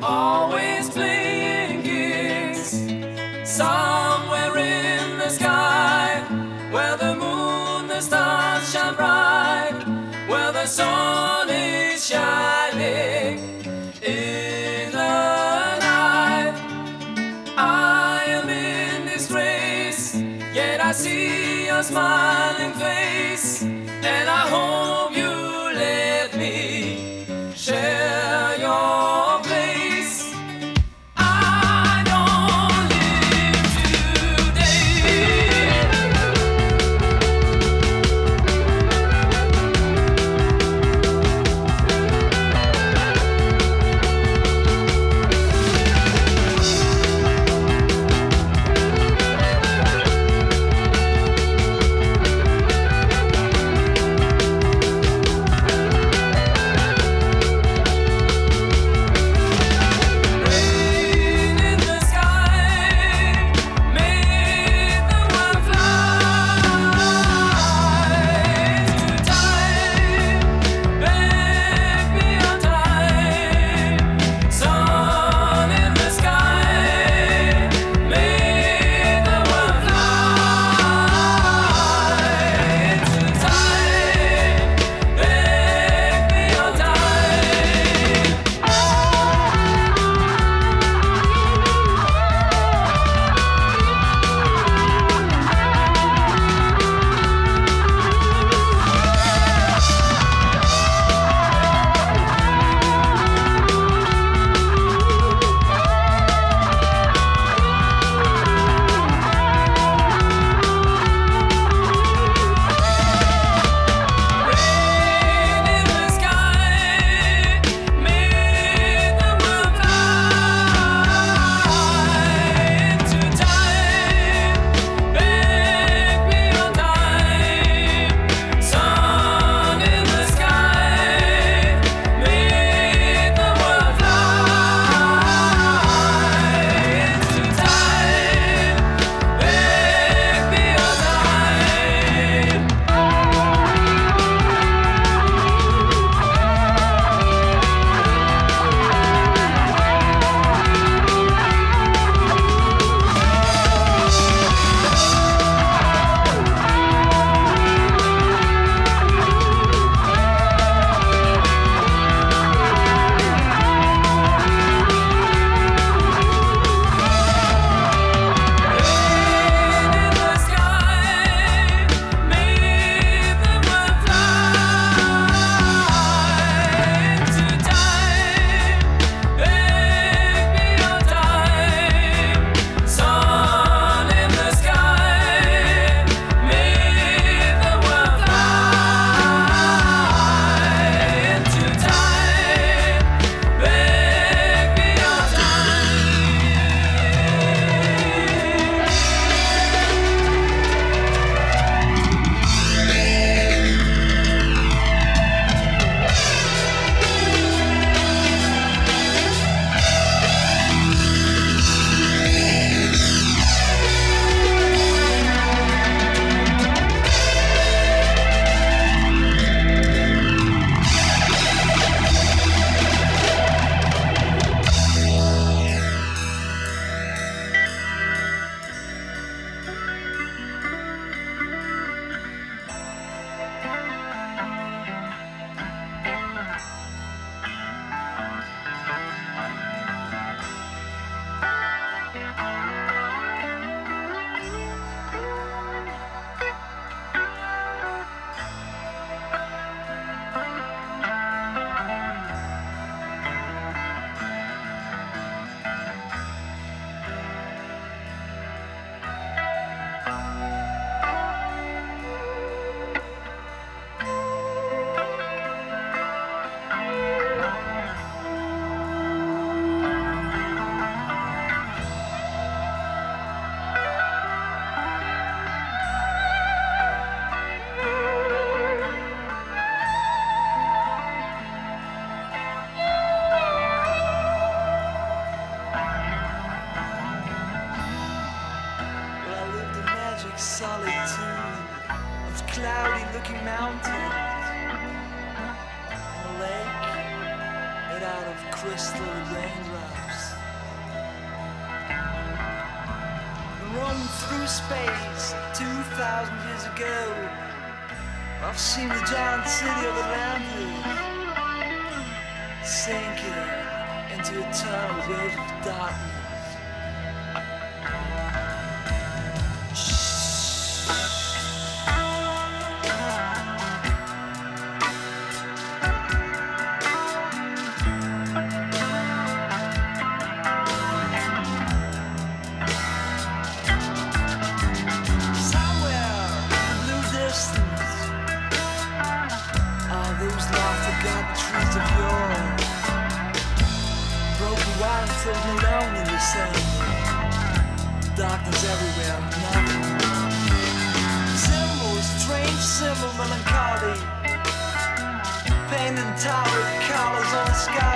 always playing gigs somewhere in the sky, where the moon, the stars shine bright, where the sun is shining in the night. I am in disgrace, yet I see your smiling face, and I hope you let me share your place. I don't live today. Rain in the sky made the world fly to time, back beyond time. Sun in the sky made the world fly to time, back beyond time. Rain in the sky made the world fly to time, back beyond time. Sun in the sky made the world fly to time, back beyond time. Rain in the sky made the world fly to time, back beyond time. Sun in the sky made the world fly to time, back beyond time. Well, I lived in magic solitude of cloudy looking mountains and a lake made out of crystal raindrops. Run through space 2,000 years ago. I've seen the giant city of Atlantis sinking into eternal waves of darkness. Trees of yore, broken wine floating alone in the sun. Darkness everywhere, nothing. Symbols, strange symbol, melancholy. Painted tower colors on the sky.